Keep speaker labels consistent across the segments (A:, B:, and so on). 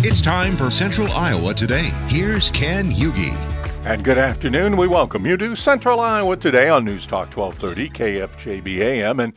A: It's time for Central Iowa Today. Here's Ken Hughey.
B: And good afternoon. We welcome you to Central Iowa Today on News Talk 1230 KFJB AM and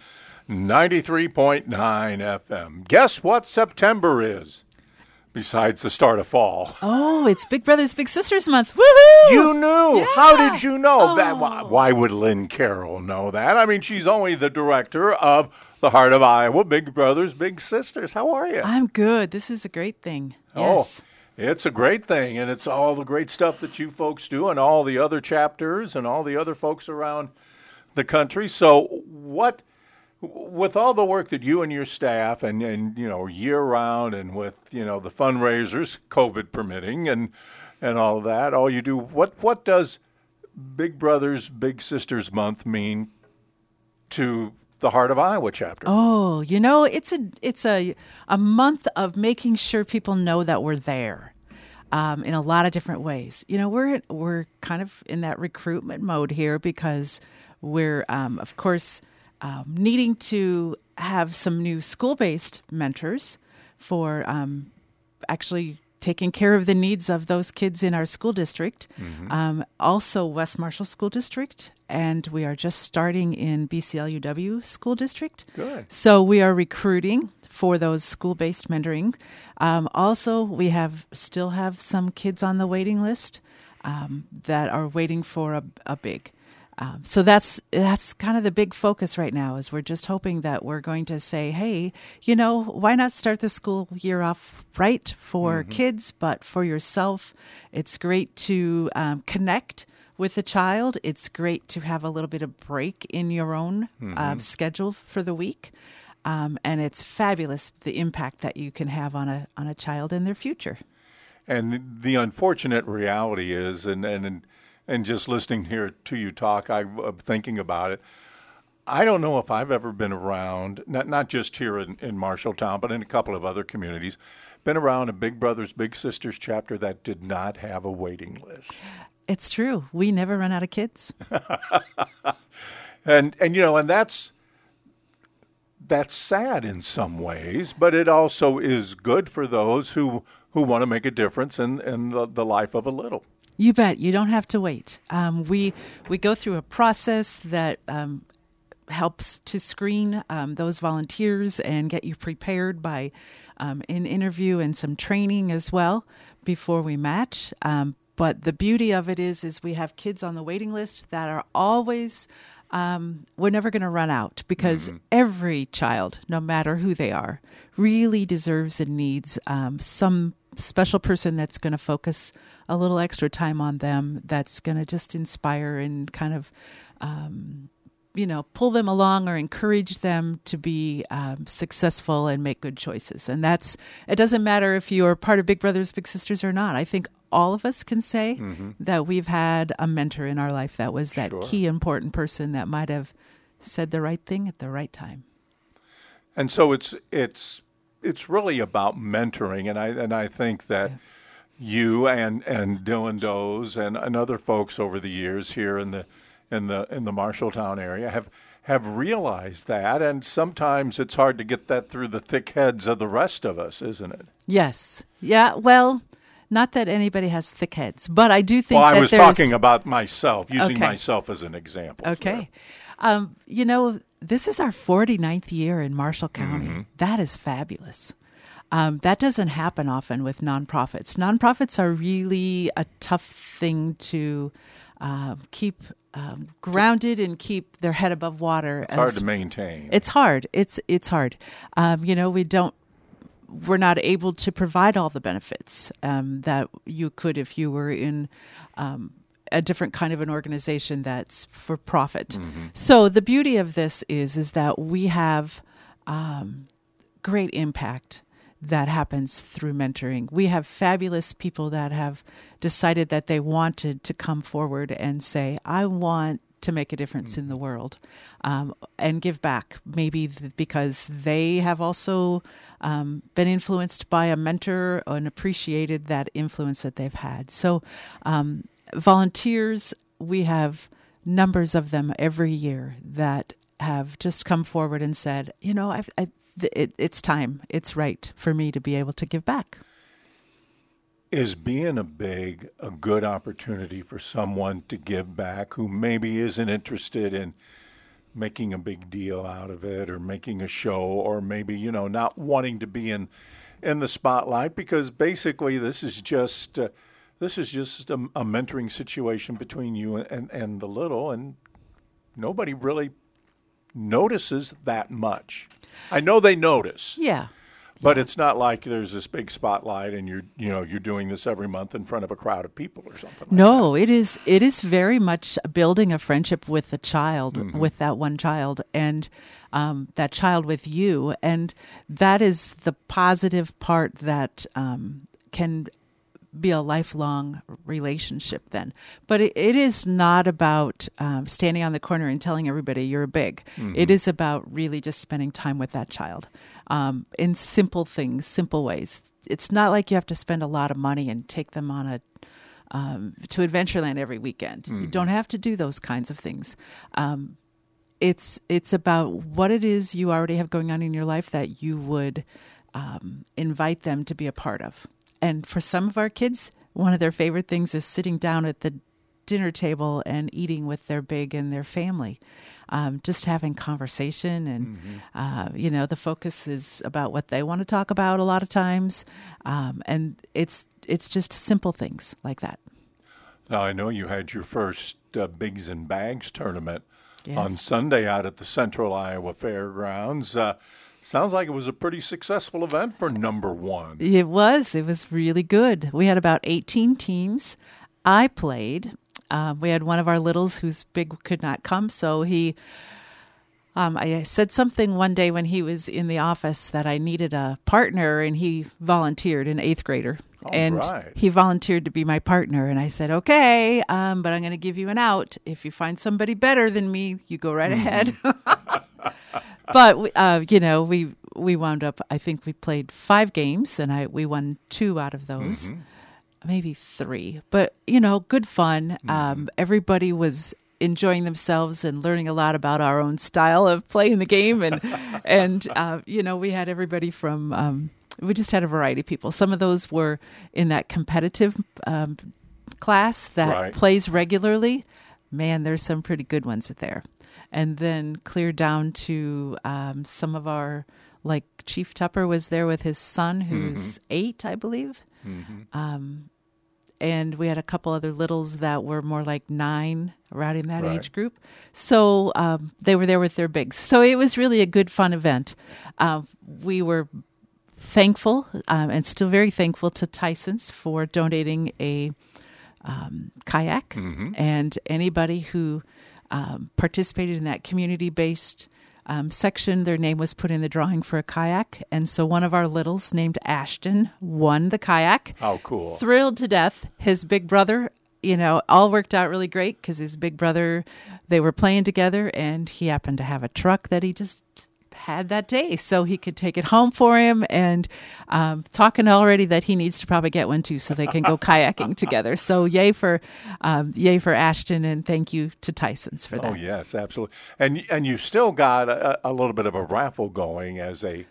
B: 93.9 FM. Guess what September is? Besides the start of fall.
C: Oh, it's Big Brothers Big Sisters month. Woohoo!
B: You knew.
C: Yeah.
B: How did you know that?
C: Oh.
B: Why would Lynn Carroll know that? I mean, she's only the director of the Heart of Iowa, Big Brothers Big Sisters. How are you?
C: I'm good. This is a great thing. Yes.
B: Oh, it's a great thing, and it's all the great stuff that you folks do and all the other chapters and all the other folks around the country. So what, with all the work that you and your staff and you know, year-round and with, you know, the fundraisers, COVID permitting, and all of that, all you do, what does Big Brothers Big Sisters month mean to the Heart of Iowa chapter?
C: Oh, you know, it's a month of making sure people know that we're there in a lot of different ways. You know, we're kind of in that recruitment mode here because we're, of course, needing to have some new school-based mentors for actually taking care of the needs of those kids in our school district. Mm-hmm. Also West Marshall School District, and we are just starting in BCLUW School District.
B: Good.
C: So we are recruiting for those school-based mentoring. Also, we still have some kids on the waiting list that are waiting for a big. So that's kind of the big focus right now, is we're just hoping that we're going to say, hey, you know, why not start the school year off right for kids, but for yourself? It's great to connect with the child. It's great to have a little bit of break in your own schedule for the week. And it's fabulous, the impact that you can have on a child and their future.
B: And the unfortunate reality is, and just listening here to you talk, I'm thinking about it. I don't know if I've ever been around, not just here in Marshalltown, but in a couple of other communities, been around a Big Brothers Big Sisters chapter that did not have a waiting list.
C: It's true. We never run out of kids.
B: and you know, and that's sad in some ways, but it also is good for those who want to make a difference in the life of a little.
C: You bet. You don't have to wait. We go through a process that helps to screen those volunteers and get you prepared by an interview and some training as well before we match. But the beauty of it is we have kids on the waiting list that are always, we're never going to run out, because every child, no matter who they are, really deserves and needs some special person that's going to focus a little extra time on them, that's going to just inspire and kind of, pull them along or encourage them to be successful and make good choices. And it doesn't matter if you're part of Big Brothers Big Sisters or not. I think all of us can say that we've had a mentor in our life that was that key important person that might have said the right thing at the right time.
B: And so it's really about mentoring, and I think that you and Dylan Doze and other folks over the years here in the Marshalltown area have realized that, and sometimes it's hard to get that through the thick heads of the rest of us, isn't it?
C: Yes. Yeah. Well, not that anybody has thick heads, but I do think
B: I was talking about myself, using myself as an example.
C: Okay. This is our 49th year in Marshall County. That is fabulous. That doesn't happen often with nonprofits. Nonprofits are really a tough thing to keep grounded and keep their head above water.
B: It's hard to maintain.
C: It's hard. It's hard. We're not able to provide all the benefits that you could if you were in a different kind of an organization that's for profit. So the beauty of this is that we have great impact that happens through mentoring. We have fabulous people that have decided that they wanted to come forward and say, I want to make a difference in the world and give back, maybe because they have also been influenced by a mentor and appreciated that influence that they've had. So volunteers, we have numbers of them every year that have just come forward and said, it's time. It's right for me to be able to give back.
B: is being a good opportunity for someone to give back who maybe isn't interested in making a big deal out of it or making a show or maybe, not wanting to be in the spotlight because basically this is just a mentoring situation between you and the little, and nobody really notices that much. I know they notice.
C: Yeah.
B: But it's not like there's this big spotlight and you're doing this every month in front of a crowd of people or something like
C: No,
B: that.
C: it is very much building a friendship with the child, with that one child, and that child with you. And that is the positive part that can be a lifelong relationship then. But it is not about standing on the corner and telling everybody you're big. It is about really just spending time with that child in simple things, simple ways. It's not like you have to spend a lot of money and take them on to Adventureland every weekend. You don't have to do those kinds of things. It's about what it is you already have going on in your life that you would invite them to be a part of. And for some of our kids, one of their favorite things is sitting down at the dinner table and eating with their big and their family, just having conversation. And, the focus is about what they want to talk about a lot of times. And it's just simple things like that.
B: Now, I know you had your first Bigs and Bags tournament
C: Yes.
B: on Sunday out at the Central Iowa Fairgrounds. Sounds like it was a pretty successful event for number one.
C: It was really good. We had about 18 teams. I played. We had one of our littles whose big could not come, so I said something one day when he was in the office that I needed a partner, and he volunteered, an 8th grader.
B: Right.
C: He volunteered to be my partner, and I said, okay, but I'm going to give you an out. If you find somebody better than me, you go right ahead. But, we wound up, I think we played 5 games, and we won 2 out of those, maybe 3. But, good fun. Everybody was enjoying themselves and learning a lot about our own style of playing the game. And we had everybody from, we just had a variety of people. Some of those were in that competitive class that plays regularly. Man, there's some pretty good ones there. And then clear down to some of our, like Chief Tupper was there with his son, who's 8, I believe. And we had a couple other littles that were more like 9, around in that age group. So they were there with their bigs. So it was really a good, fun event. We were thankful and still very thankful to Tyson's for donating a kayak. And anybody who participated in that community-based section, their name was put in the drawing for a kayak. And so one of our littles named Ashton won the kayak.
B: How cool.
C: Thrilled to death. His big brother, all worked out really great because his big brother, they were playing together, and he happened to have a truck that he just had that day, so he could take it home for him, and talking already that he needs to probably get one too so they can go kayaking together. So yay for Ashton, and thank you to Tyson's for that.
B: Oh, yes, absolutely. And you've still got a little bit of a raffle going as an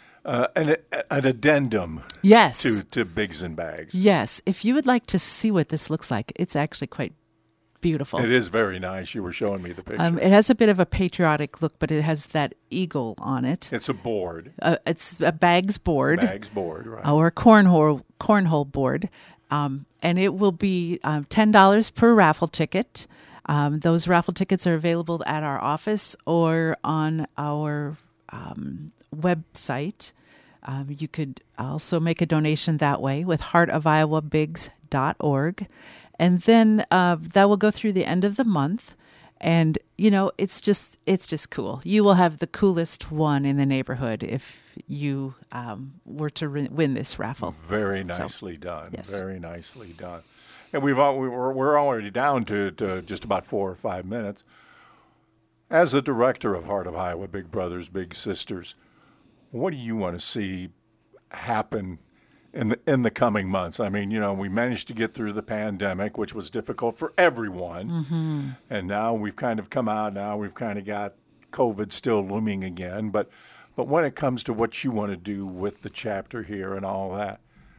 B: addendum
C: Yes.
B: to Bigs and Bags.
C: Yes. If you would like to see what this looks like, it's actually quite beautiful.
B: It is very nice. You were showing me the picture.
C: It has a bit of a patriotic look, but it has that eagle on it.
B: It's a board.
C: It's a bags board.
B: Bags board, right.
C: Or a cornhole board. And it will be $10 per raffle ticket. Those raffle tickets are available at our office or on our website. You could also make a donation that way with heartofiowabigs.org. And then that will go through the end of the month. And, it's just cool. You will have the coolest one in the neighborhood if you were to win this raffle.
B: Very nicely done.
C: Yes.
B: Very nicely done. And we're already down to just about 4 or 5 minutes. As the director of Heart of Iowa Big Brothers Big Sisters, what do you want to see happen in the coming months? I mean, we managed to get through the pandemic, which was difficult for everyone. And now we've kind of come out. Now we've kind of got COVID still looming again. But when it comes to what you want to do with the chapter here and all that,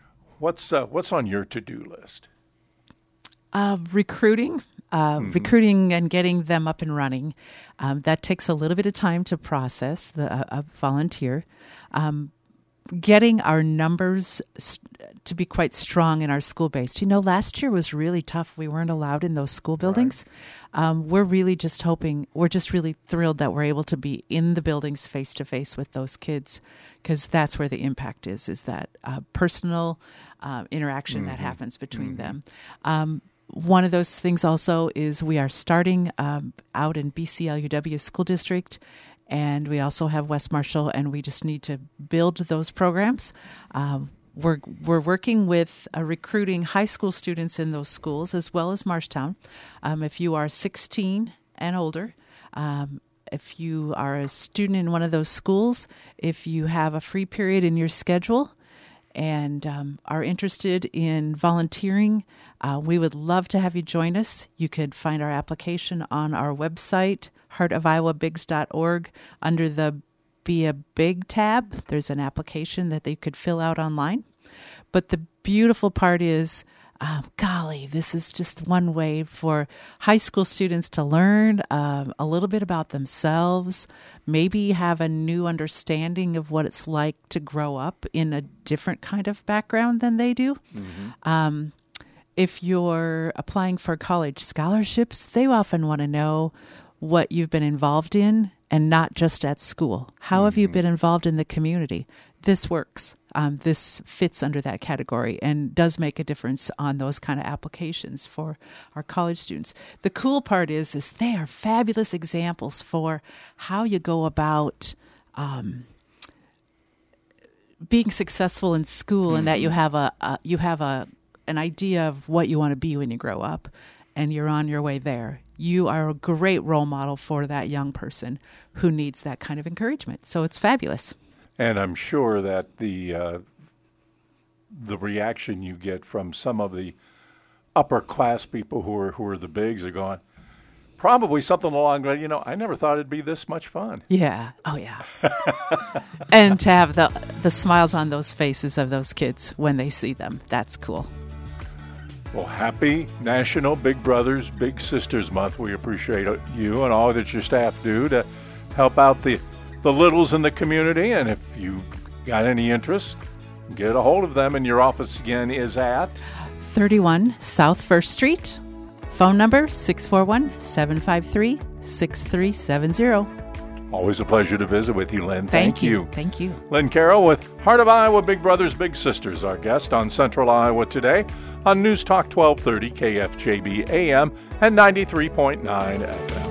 B: what's on your to-do list?
C: Recruiting and getting them up and running. That takes a little bit of time to process, a volunteer. Getting our numbers to be quite strong in our school-based. Last year was really tough. We weren't allowed in those school buildings. Right. We're really just really thrilled that we're able to be in the buildings face-to-face with those kids, because that's where the impact is that personal interaction that happens between them. One of those things also is we are starting out in BCLUW School District, and we also have West Marshall, and we just need to build those programs. We're working with recruiting high school students in those schools as well as Marshtown. If you are 16 and older, if you are a student in one of those schools, if you have a free period in your schedule and are interested in volunteering, we would love to have you join us. You could find our application on our website, heartofiowabigs.org. Under the Be a Big tab, there's an application that they could fill out online. But the beautiful part is, this is just one way for high school students to learn a little bit about themselves, maybe have a new understanding of what it's like to grow up in a different kind of background than they do. If you're applying for college scholarships, they often want to know what you've been involved in, and not just at school. How have you been involved in the community? This works. This fits under that category and does make a difference on those kind of applications for our college students. The cool part is they are fabulous examples for how you go about being successful in school, and that you have an idea of what you want to be when you grow up, and you're on your way there. You are a great role model for that young person who needs that kind of encouragement. So it's fabulous.
B: And I'm sure that the reaction you get from some of the upper class people who are the bigs are going, probably something along the, I never thought it'd be this much fun.
C: Yeah. Oh, yeah. And to have the smiles on those faces of those kids when they see them, that's cool.
B: Well, happy National Big Brothers, Big Sisters Month. We appreciate you and all that your staff do to help out the littles in the community. And if you got any interest, get a hold of them. And your office again is at
C: 31 South 1st Street. Phone number 641-753-6370.
B: Always a pleasure to visit with you, Lynn. Thank you.
C: Thank you.
B: Lynn Carroll with Heart of Iowa Big Brothers, Big Sisters, our guest on Central Iowa Today on News Talk 1230 KFJB AM and 93.9 FM.